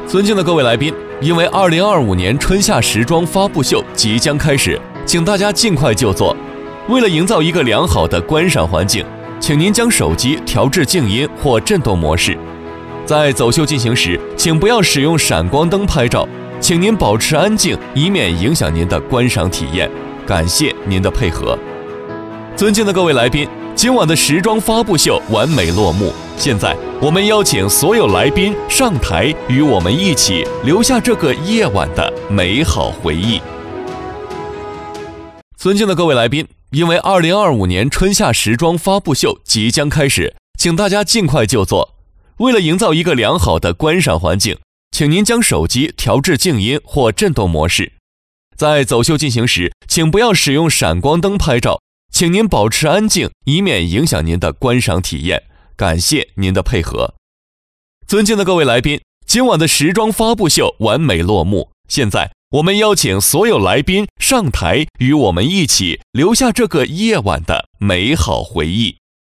尊敬的各位来宾，因为2025年春夏时装发布秀即将开始，请大家尽快就座。为了营造一个良好的观赏环境，请您将手机调至静音或震动模式。在走秀进行时，请不要使用闪光灯拍照，请您保持安静，以免影响您的观赏体验。感谢您的配合。尊敬的各位来宾，今晚的时装发布秀完美落幕。现在，我们邀请所有来宾上台，与我们一起留下这个夜晚的美好回忆。尊敬的各位来宾，因为2025年春夏时装发布秀即将开始，请大家尽快就座。为了营造一个良好的观赏环境，请您将手机调至静音或震动模式。在走秀进行时，请不要使用闪光灯拍照，请您保持安静，以免影响您的观赏体验。感谢您的配合。尊敬的各位来宾，今晚的时装发布秀完美落幕。现在，我们邀请所有来宾上台，与我们一起留下这个夜晚的美好回忆。